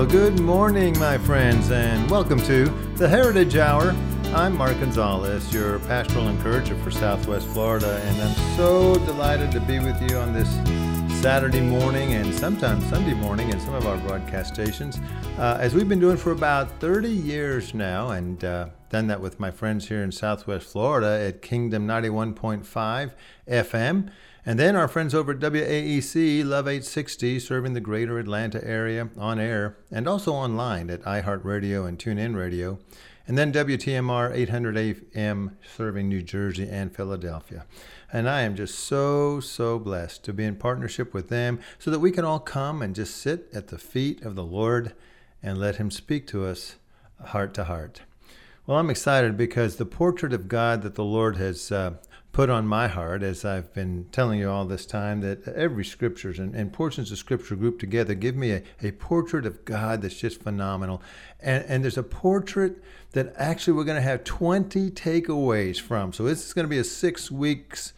good morning, my friends, and welcome to the Heritage Hour. I'm Mark Gonzalez, your pastoral encourager for Southwest Florida, and I'm so delighted to be with you on this Saturday morning and sometimes Sunday morning in some of our broadcast stations, as we've been doing for about 30 years now, and done that with my friends here in Southwest Florida at Kingdom 91.5 FM. And then our friends over at WAEC Love 860, serving the greater Atlanta area on air and also online at iHeartRadio and TuneIn Radio. And then WTMR 800 AM, serving New Jersey and Philadelphia. And I am just so blessed to be in partnership with them so that we can all come and just sit at the feet of the Lord and let Him speak to us heart to heart. Well, I'm excited because the portrait of God that the Lord has put on my heart, as I've been telling you all this time, that every scriptures and portions of scripture grouped together give me a portrait of God that's just phenomenal. And there's a portrait that actually we're going to have 20 takeaways from. So this is going to be a 6 weeks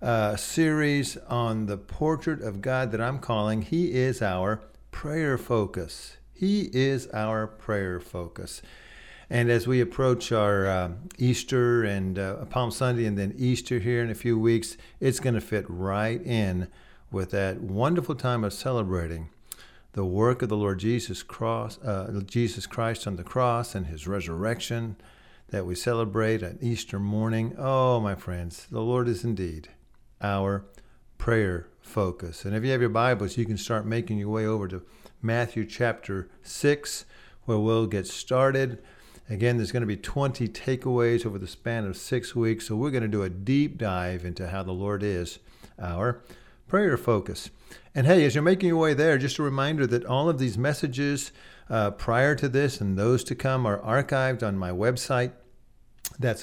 series on the portrait of God that I'm calling He is Our Prayer Focus. He is our prayer focus. And as we approach our Easter and Palm Sunday and then Easter here in a few weeks, it's going to fit right in with that wonderful time of celebrating the work of the Lord Jesus Christ on the cross and His resurrection that we celebrate at Easter morning. Oh, my friends, the Lord is indeed our prayer focus. And if you have your Bibles, you can start making your way over to Matthew chapter 6, where we'll get started. Again, there's going to be 20 takeaways over the span of 6 weeks, so we're going to do a deep dive into how the Lord is our prayer focus. And hey, as you're making your way there, just a reminder that all of these messages prior to this and those to come are archived on my website. That's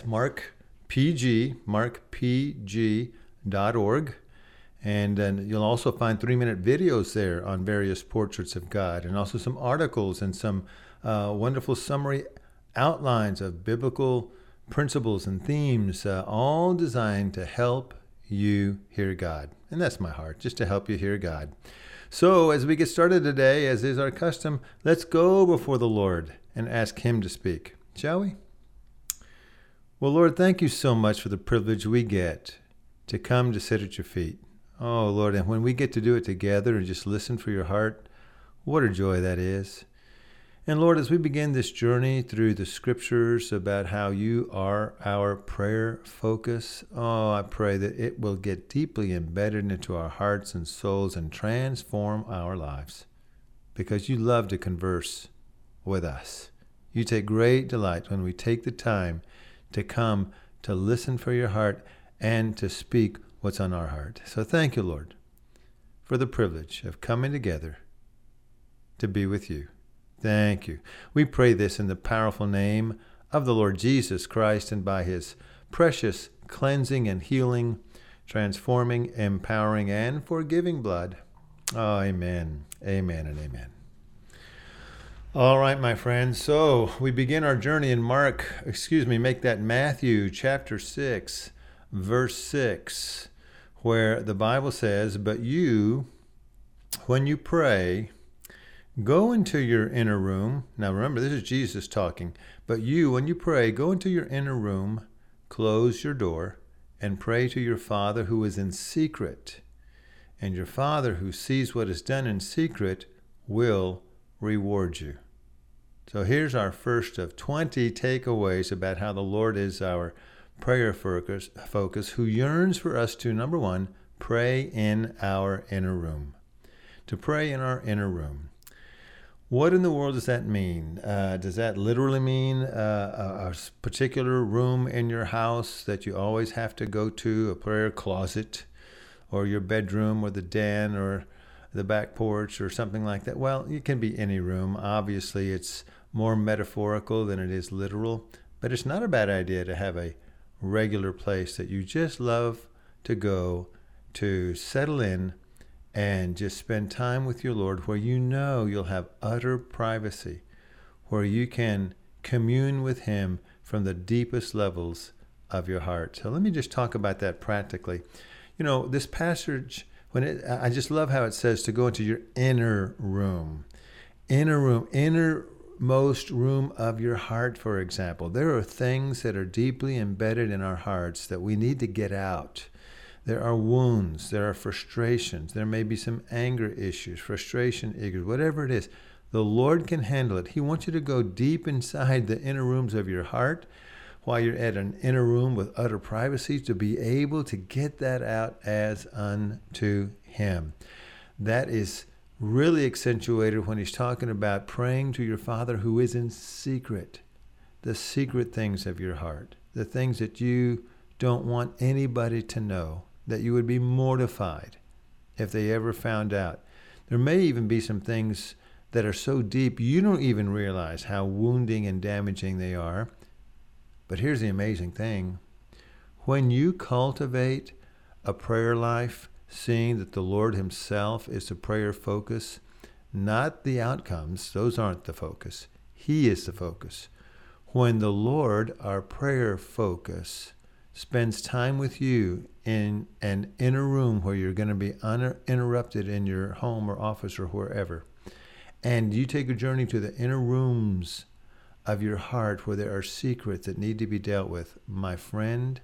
markpg.org. And then you'll also find 3-minute videos there on various portraits of God, and also some articles and some wonderful summary outlines of biblical principles and themes, all designed to help you hear God. And that's my heart, just to help you hear God. So as we get started today, as is our custom, let's go before the Lord and ask Him to speak, shall we? Well, Lord, thank you so much for the privilege we get to come to sit at your feet. Oh, Lord, and when we get to do it together and just listen for your heart, what a joy that is. And Lord, as we begin this journey through the scriptures about how you are our prayer focus, oh, I pray that it will get deeply embedded into our hearts and souls and transform our lives, because you love to converse with us. You take great delight when we take the time to come to listen for your heart and to speak what's on our heart. So thank you, Lord, for the privilege of coming together to be with you. Thank you. We pray this in the powerful name of the Lord Jesus Christ, and by His precious cleansing and healing, transforming, empowering, and forgiving blood. Oh, amen. Amen and amen. All right, my friends. So we begin our journey in Matthew chapter 6, verse 6, where the Bible says, "But you, when you pray, go into your inner room." Now remember, this is Jesus talking. "But you, when you pray, go into your inner room, close your door, and pray to your Father who is in secret. And your Father who sees what is done in secret will reward you." So here's our first of 20 takeaways about how the Lord is our prayer focus, who yearns for us to, number one, pray in our inner room. To pray in our inner room. What in the world does that mean? Does that literally mean a particular room in your house that you always have to go to, a prayer closet, or your bedroom, or the den, or the back porch, or something like that? Well, it can be any room. Obviously, it's more metaphorical than it is literal, but it's not a bad idea to have a regular place that you just love to go to settle in and just spend time with your Lord, where you know you'll have utter privacy, where you can commune with Him from the deepest levels of your heart. So let me just talk about that practically. You know, this passage, I just love how it says to go into your inner room. innermost room of your heart, for example. There are things that are deeply embedded in our hearts that we need to get out. There are wounds, there are frustrations, there may be some anger issues, frustration issues, whatever it is. The Lord can handle it. He wants you to go deep inside the inner rooms of your heart while you're at an inner room with utter privacy to be able to get that out as unto Him. That is really accentuated when He's talking about praying to your Father who is in secret, the secret things of your heart, the things that you don't want anybody to know, that you would be mortified if they ever found out. There may even be some things that are so deep you don't even realize how wounding and damaging they are. But here's the amazing thing. When you cultivate a prayer life, seeing that the Lord Himself is the prayer focus, not the outcomes, those aren't the focus. He is the focus. When the Lord, our prayer focus, spends time with you in an inner room where you're going to be uninterrupted in your home or office or wherever, and you take a journey to the inner rooms of your heart where there are secrets that need to be dealt with, my friend,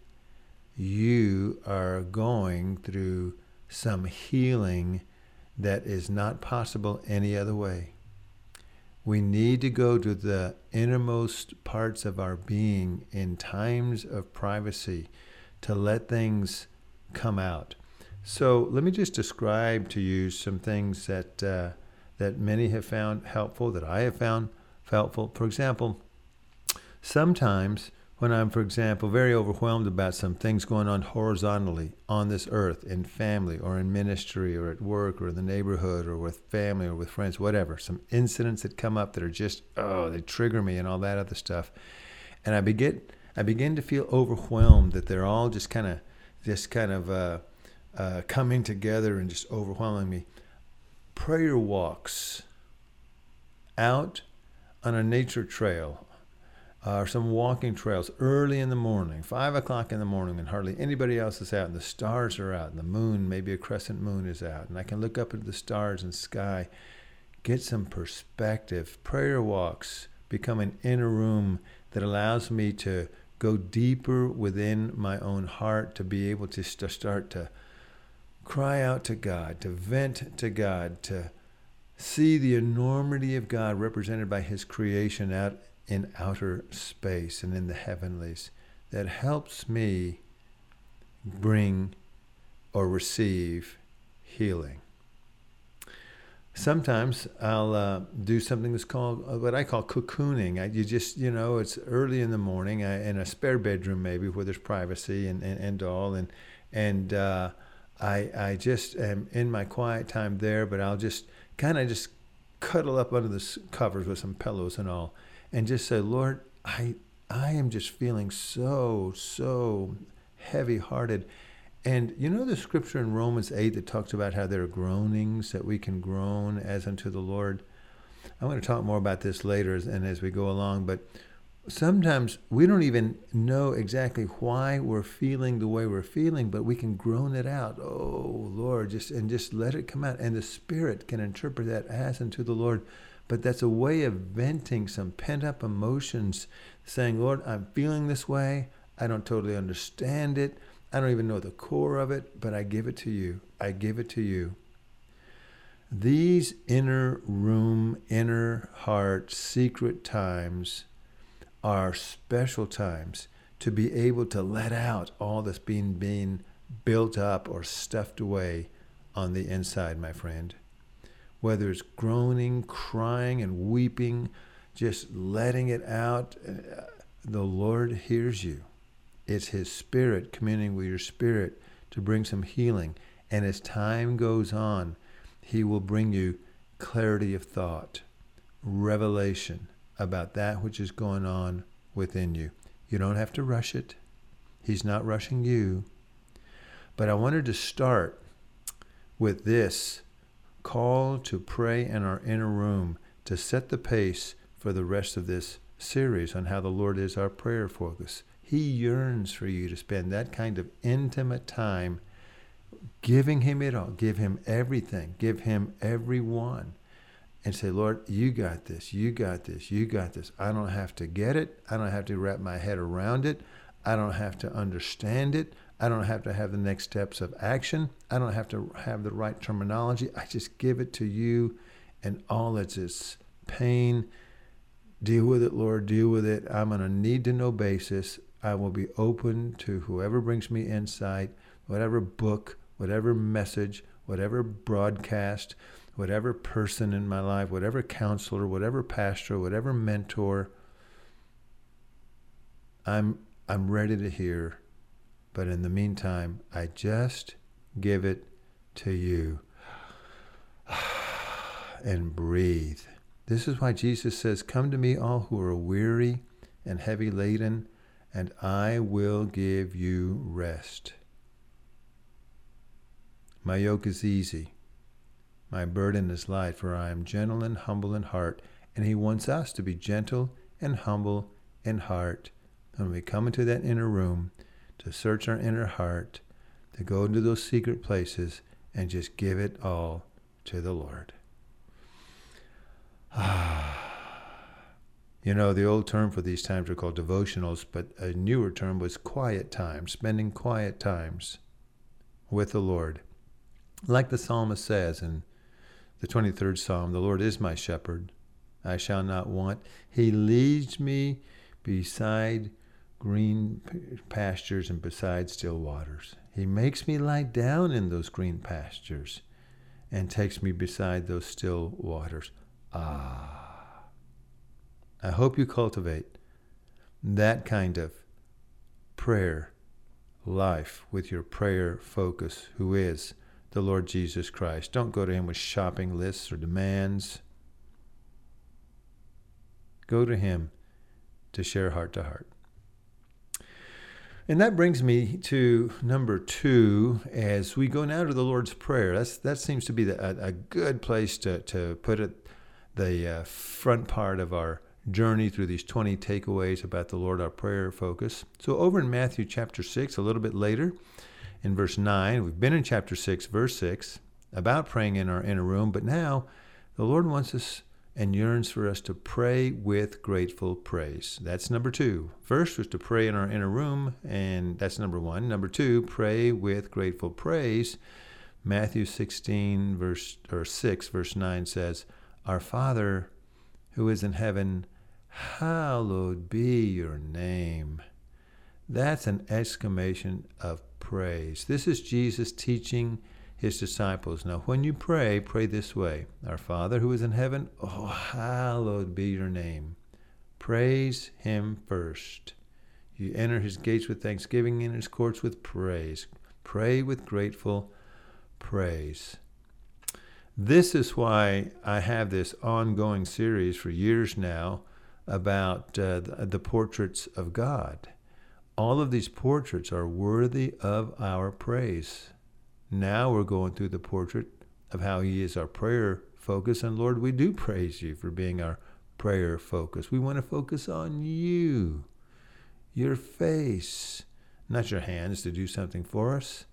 you are going through some healing that is not possible any other way. We need to go to the innermost parts of our being in times of privacy to let things come out. So let me just describe to you some things that many have found helpful, that I have found helpful. For example, sometimes when I'm, for example, very overwhelmed about some things going on horizontally on this earth, in family or in ministry or at work or in the neighborhood or with family or with friends, whatever, some incidents that come up that are just, they trigger me and all that other stuff. And I begin to feel overwhelmed that they're all just kind of coming together and just overwhelming me. Prayer walks out on a nature trail, or some walking trails early in the morning, 5 o'clock in the morning, and hardly anybody else is out, and the stars are out, and the moon, maybe a crescent moon, is out, and I can look up at the stars and sky, get some perspective. Prayer walks become an inner room that allows me to go deeper within my own heart, to be able to start to cry out to God, to vent to God, to see the enormity of God represented by His creation out in outer space and in the heavenlies. That helps me bring or receive healing. Sometimes I'll do something that's called what I call cocooning. It's early in the morning in a spare bedroom maybe where there's privacy and all, and I just am in my quiet time there, but I'll just kind of just cuddle up under the covers with some pillows and all, and just say, Lord, I am just feeling so heavy-hearted. And you know the scripture in Romans 8 that talks about how there are groanings that we can groan as unto the Lord? I'm going to talk more about this later and as we go along, but sometimes we don't even know exactly why we're feeling the way we're feeling, but we can groan it out. Oh, Lord, just let it come out. And the Spirit can interpret that as unto the Lord. But that's a way of venting some pent-up emotions, saying, Lord, I'm feeling this way. I don't totally understand it. I don't even know the core of it, but I give it to you. I give it to you. These inner room, inner heart, secret times are special times to be able to let out all that's being built up or stuffed away on the inside, my friend. Whether it's groaning, crying, and weeping, just letting it out, the Lord hears you. It's His Spirit communing with your spirit to bring some healing. And as time goes on, He will bring you clarity of thought, revelation about that which is going on within you. You don't have to rush it. He's not rushing you. But I wanted to start with this call to pray in our inner room to set the pace for the rest of this series on how the Lord is our prayer focus. He yearns for you to spend that kind of intimate time giving Him it all. Give Him everything. Give Him everyone. and say, Lord, you got this, you got this, you got this. I don't have to get it. I don't have to wrap my head around it. I don't have to understand it. I don't have to have the next steps of action. I don't have to have the right terminology. I just give it to you, and all it's is pain. Deal with it, Lord, deal with it. I'm on a need-to-know basis. I will be open to whoever brings me insight, whatever book, whatever message, whatever broadcast, whatever person in my life, whatever counselor, whatever pastor, whatever mentor. I'm ready to hear, but in the meantime, I just give it to you. And breathe. This is why Jesus says, come to me all who are weary and heavy laden, and I will give you rest. My yoke is easy. My burden is light, for I am gentle and humble in heart. And he wants us to be gentle and humble in heart. When we come into that inner room, to search our inner heart, to go into those secret places and just give it all to the Lord. You know, the old term for these times are called devotionals, but a newer term was quiet time, spending quiet times with the Lord. Like the psalmist says in the 23rd Psalm, the Lord is my shepherd, I shall not want. He leads me beside green pastures and beside still waters. He makes me lie down in those green pastures and takes me beside those still waters. I hope you cultivate that kind of prayer life with your prayer focus, who is the Lord Jesus Christ. Don't go to him with shopping lists or demands. Go to him to share heart to heart. And that brings me to number 2, as we go now to the Lord's Prayer. That seems to be a good place to put it, the front part of our journey through these 20 takeaways about the Lord, our prayer focus. So over in Matthew chapter 6, a little bit later, in verse 9, we've been in chapter 6, verse 6, about praying in our inner room, but now the Lord wants us and yearns for us to pray with grateful praise. That's number 2. First was to pray in our inner room, and that's number 1. Number 2, pray with grateful praise. Matthew 16, verse 6, verse 9 says, Our Father who is in heaven, hallowed be your name. That's an exclamation of praise. This is Jesus teaching his disciples. Now, when you pray, pray this way. Our Father who is in heaven, oh, hallowed be your name. Praise him first. You enter his gates with thanksgiving and his courts with praise. Pray with grateful praise. This is why I have this ongoing series for years now about the portraits of God. All of these portraits are worthy of our praise. Now we're going through the portrait of how he is our prayer focus. And Lord, we do praise you for being our prayer focus. We want to focus on you, your face, not your hands to do something for us.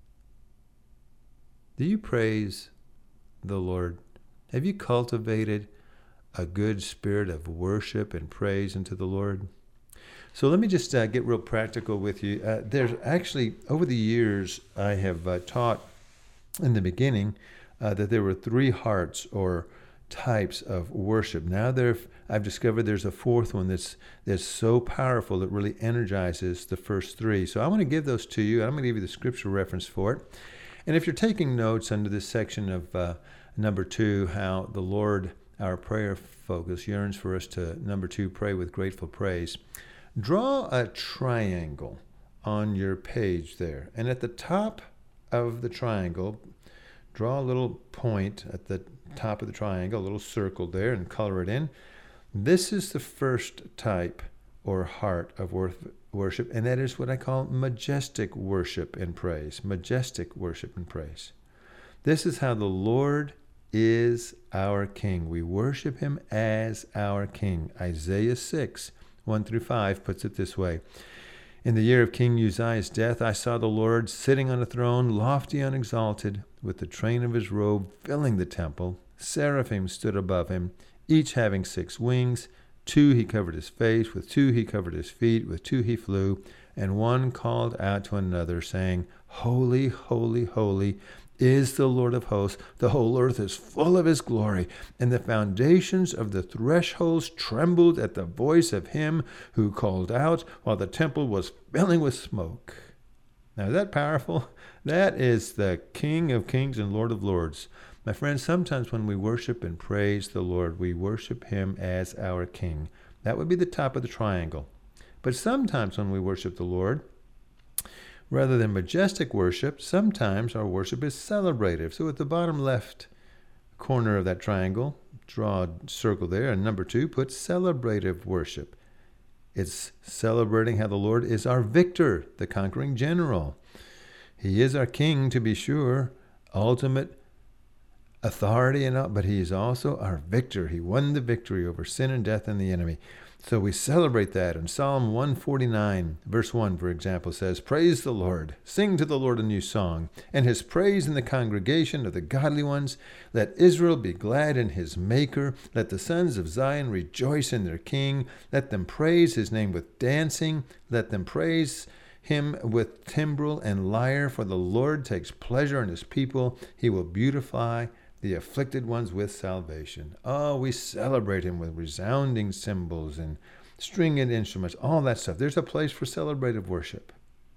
Do you praise the Lord? Have you cultivated a good spirit of worship and praise unto the Lord? So let me just get real practical with you. There's actually, over the years, I have taught in the beginning that there were 3 hearts or types of worship. Now I've discovered there's a 4th one that's so powerful that really energizes the first 3. So I want to give those to you. I'm going to give you the scripture reference for it. And if you're taking notes under this section of number 2, how the Lord, our prayer focus, yearns for us to, number 2, pray with grateful praise. Draw a triangle on your page there. And at the top of the triangle, draw a little point at the top of the triangle, a little circle there, and color it in. This is the first type or heart of worship, and that is what I call majestic worship and praise. Majestic worship and praise. This is how the Lord is our King. We worship him as our King. Isaiah 6, 1-5 puts it this way. In the year of King Uzziah's death, I saw the Lord sitting on a throne, lofty and exalted, with the train of his robe filling the temple. Seraphim stood above him, each having 6 wings. 2 he covered his face, with 2 he covered his feet, with 2 he flew, and one called out to another, saying, Holy, holy, holy is the Lord of hosts. The whole earth is full of his glory. And the foundations of the thresholds trembled at the voice of him who called out, while the temple was filling with smoke. Now, is that powerful? That is the King of kings and Lord of lords. My friends, sometimes when we worship and praise the Lord, we worship him as our King. That would be the top of the triangle. But sometimes when we worship the Lord, rather than majestic worship, sometimes our worship is celebrative. So at the bottom left corner of that triangle, draw a circle there, and number 2, put celebrative worship. It's celebrating how the Lord is our victor, the conquering general. He is our King, to be sure, ultimate authority and all, but he is also our victor. He won the victory over sin and death and the enemy. So we celebrate that. And Psalm 149, verse 1, for example, says, Praise the Lord, sing to the Lord a new song, and his praise in the congregation of the godly ones. Let Israel be glad in his maker. Let the sons of Zion rejoice in their king. Let them praise his name with dancing. Let them praise him with timbrel and lyre, for the Lord takes pleasure in his people. He will beautify the afflicted ones with salvation. Oh, we celebrate him with resounding cymbals and stringed instruments, all that stuff. There's a place for celebrative worship.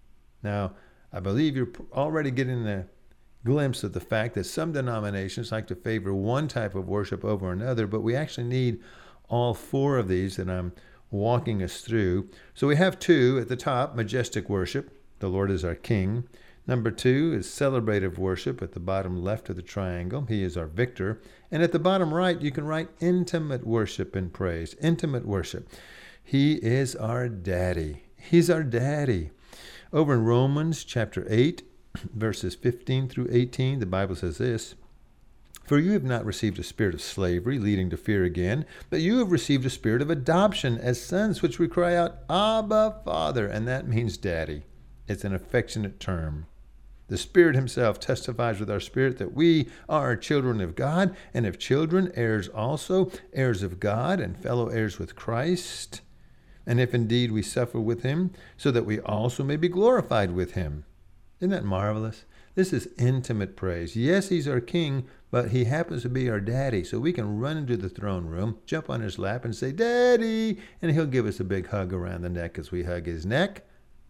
Now, I believe you're already getting a glimpse of the fact that some denominations like to favor one type of worship over another, but we actually need all 4 of these that I'm walking us through. So we have 2 at the top, majestic worship. The Lord is our King. Number 2 is celebrative worship at the bottom left of the triangle. He is our victor. And at the bottom right, you can write intimate worship and praise. Intimate worship. He is our daddy. He's our daddy. Over in Romans chapter 8, verses 15 through 18, the Bible says this, For you have not received a spirit of slavery, leading to fear again, but you have received a spirit of adoption as sons, which we cry out, Abba, Father. And that means daddy. It's an affectionate term. The Spirit himself testifies with our spirit that we are children of God, and if children, heirs also, heirs of God, and fellow heirs with Christ. And if indeed we suffer with him, so that we also may be glorified with him. Isn't that marvelous? This is intimate praise. Yes, he's our King, but he happens to be our daddy, so we can run into the throne room, jump on his lap, and say, Daddy, and he'll give us a big hug around the neck as we hug his neck.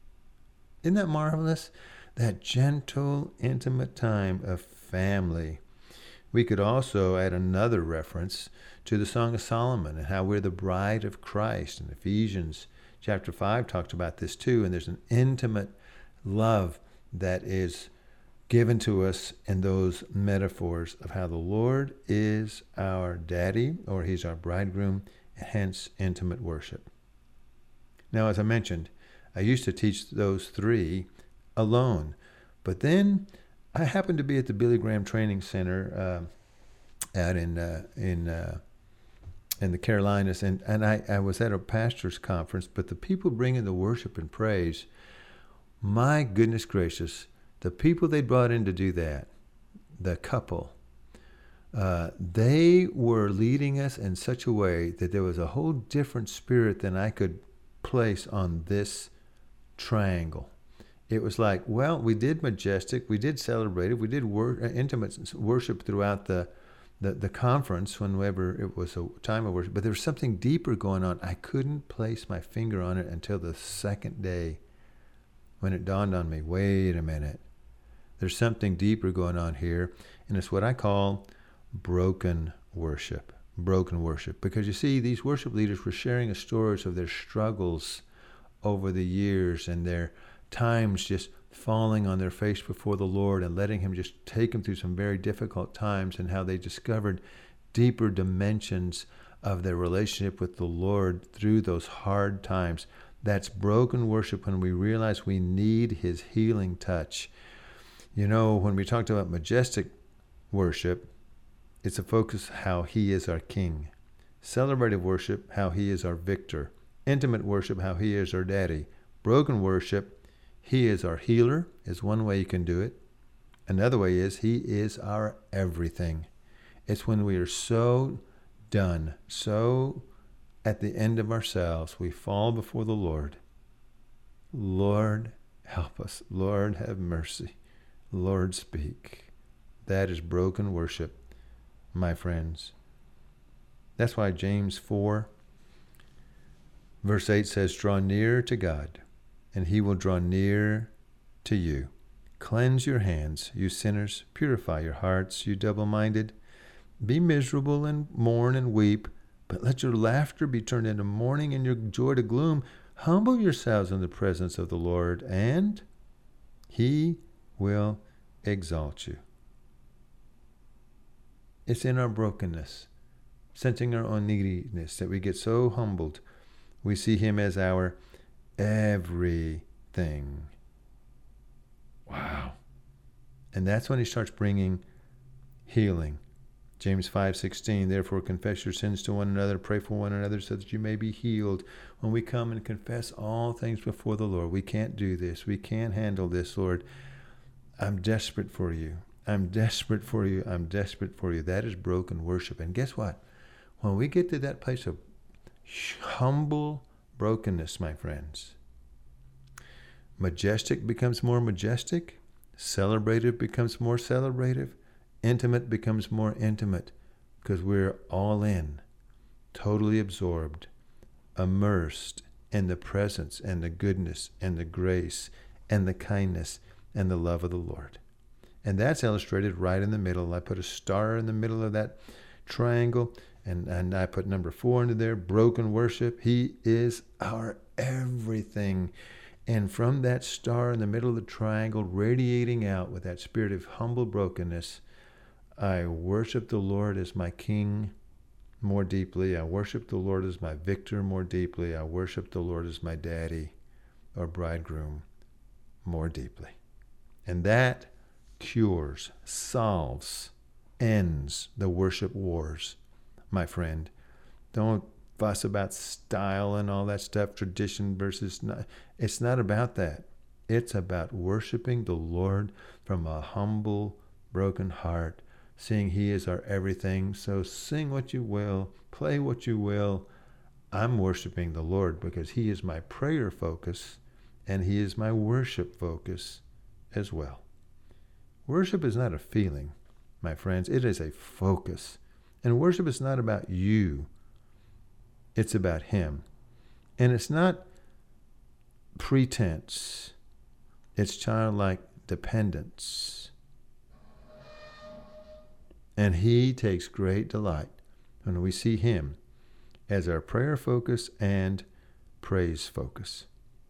Isn't that marvelous? That gentle, intimate time of family. We could also add another reference to the Song of Solomon and how we're the bride of Christ. And Ephesians chapter 5 talks about this too. And there's an intimate love that is given to us in those metaphors of how the Lord is our daddy, or he's our bridegroom, hence intimate worship. Now, as I mentioned, I used to teach those 3 alone. But then I happened to be at the Billy Graham Training Center out in the Carolinas, and I was at a pastor's conference, but the people bringing the worship and praise, my goodness gracious, the people they brought in to do that, the couple, they were leading us in such a way that there was a whole different spirit than I could place on this triangle. It was like, well, we did majestic, we did celebrative, we did intimate worship throughout the conference whenever it was a time of worship, but there was something deeper going on. I couldn't place my finger on it until the second day when it dawned on me, wait a minute, there's something deeper going on here, and it's what I call broken worship. Broken worship. Because you see, these worship leaders were sharing stories of their struggles over the years and their times just falling on their face before the Lord and letting him just take them through some very difficult times, and how they discovered deeper dimensions of their relationship with the Lord through those hard times. That's broken worship, when we realize we need his healing touch. You know, when we talked about majestic worship, it's a focus how he is our King. Celebrative worship, how he is our victor. Intimate worship, how he is our daddy. Broken worship, he is our healer, is one way you can do it. Another way is he is our everything. It's when we are so done, so at the end of ourselves, we fall before the Lord. Lord, help us. Lord, have mercy. Lord, speak. That is broken worship, my friends. That's why James 4, verse 8 says, draw near to God, and he will draw near to you. Cleanse your hands, you sinners. Purify your hearts, you double-minded. Be miserable and mourn and weep, but let your laughter be turned into mourning and your joy to gloom. Humble yourselves in the presence of the Lord, and he will exalt you. It's in our brokenness, sensing our own neediness, that we get so humbled. We see him as our everything. Wow. And that's when he starts bringing healing. James 5:16, therefore confess your sins to one another, pray for one another so that you may be healed. When we come and confess all things before the Lord, we can't do this. We can't handle this, Lord. I'm desperate for you. I'm desperate for you. I'm desperate for you. That is broken worship. And guess what? When we get to that place of humble brokenness, my friends, majestic becomes more majestic. Celebrative becomes more celebrative. Intimate becomes more intimate, because we're all in, totally absorbed, immersed in the presence and the goodness and the grace and the kindness and the love of the Lord. And that's illustrated right in the middle. I put a star in the middle of that triangle, and I put number 4 into there, broken worship. He is our everything. And from that star in the middle of the triangle, radiating out with that spirit of humble brokenness, I worship the Lord as my King more deeply. I worship the Lord as my victor more deeply. I worship the Lord as my daddy or bridegroom more deeply. And that cures, solves, ends the worship wars, my friend. Don't fuss about style and all that stuff, tradition versus not. It's not about that. It's about worshiping the Lord from a humble, broken heart, seeing he is our everything. So sing what you will, play what you will. I'm worshiping the Lord because he is my prayer focus and he is my worship focus as well. Worship is not a feeling, my friends. It is a focus. And worship is not about you. It's about him. And it's not pretense. It's childlike dependence. And he takes great delight when we see him as our prayer focus and praise focus.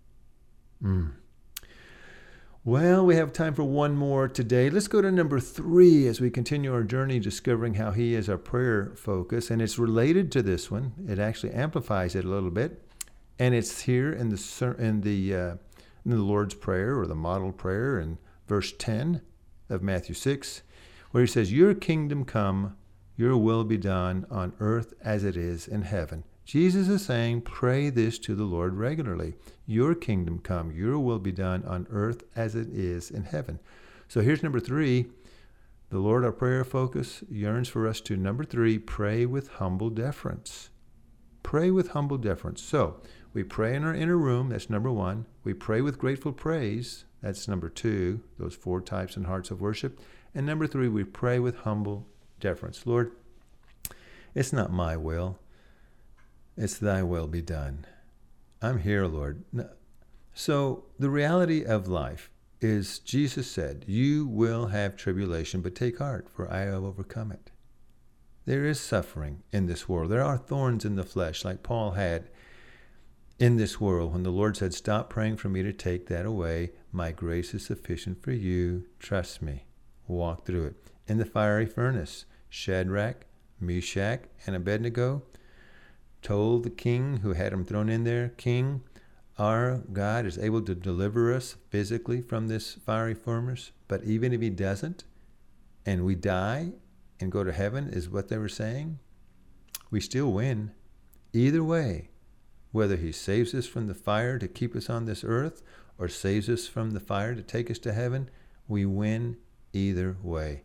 Well, we have time for one more today. Let's go to number 3 as we continue our journey discovering how he is our prayer focus. And it's related to this one. It actually amplifies it a little bit. And it's here in the Lord's Prayer, or the model prayer, in verse 10 of Matthew 6, where he says, your kingdom come, your will be done on earth as it is in heaven. Jesus is saying, pray this to the Lord regularly. Your kingdom come, your will be done on earth as it is in heaven. So here's number 3. The Lord, our prayer focus, yearns for us to, number 3, pray with humble deference. Pray with humble deference. So we pray in our inner room. That's number 1. We pray with grateful praise. That's number 2. Those 4 types and hearts of worship. And number 3, we pray with humble deference. Lord, it's not my will. It's thy will be done. I'm here, Lord. So the reality of life is, Jesus said, you will have tribulation, but take heart, for I have overcome it. There is suffering in this world. There are thorns in the flesh, like Paul had in this world, when the Lord said, stop praying for me to take that away. My grace is sufficient for you. Trust me. Walk through it. In the fiery furnace, Shadrach, Meshach, and Abednego told the king who had him thrown in there, King, our God is able to deliver us physically from this fiery furnace, but even if he doesn't, and we die and go to heaven, is what they were saying, we still win. Either way, whether he saves us from the fire to keep us on this earth or saves us from the fire to take us to heaven, we win either way.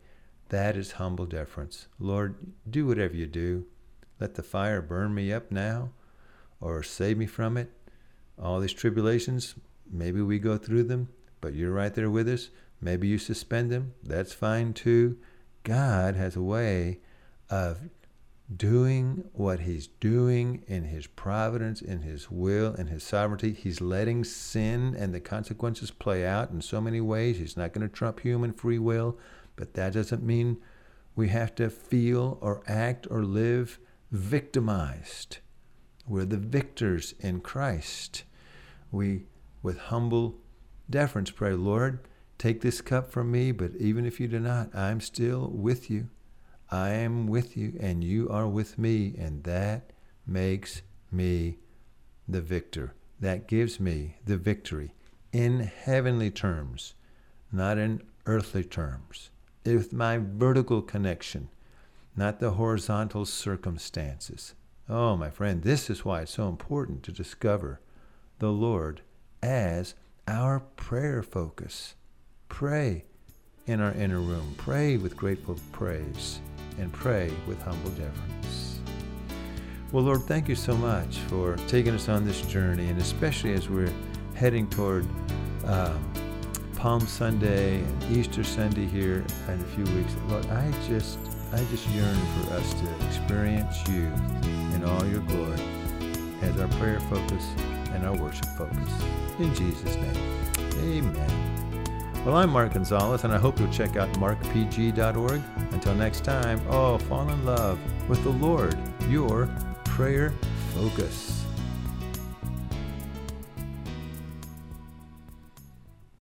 That is humble deference. Lord, do whatever you do. Let the fire burn me up now or save me from it. All these tribulations, maybe we go through them, but you're right there with us. Maybe you suspend them. That's fine too. God has a way of doing what he's doing in his providence, in his will, in his sovereignty. He's letting sin and the consequences play out in so many ways. He's not going to trump human free will, but that doesn't mean we have to feel or act or live victimized. We're the victors in Christ. We, with humble deference, pray, Lord, take this cup from me, but even if you do not, I'm still with you. I am with you, and you are with me, and that makes me the victor. That gives me the victory in heavenly terms, not in earthly terms. With my vertical connection, not the horizontal circumstances. Oh, my friend, this is why it's so important to discover the Lord as our prayer focus. Pray in our inner room. Pray with grateful praise. And pray with humble deference. Well, Lord, thank you so much for taking us on this journey, and especially as we're heading toward Palm Sunday and Easter Sunday here in a few weeks. Lord, I just yearn for us to experience you in all your glory as our prayer focus and our worship focus. In Jesus' name, amen. Well, I'm Mark Gonzalez, and I hope you'll check out markpg.org. Until next time, fall in love with the Lord, your prayer focus.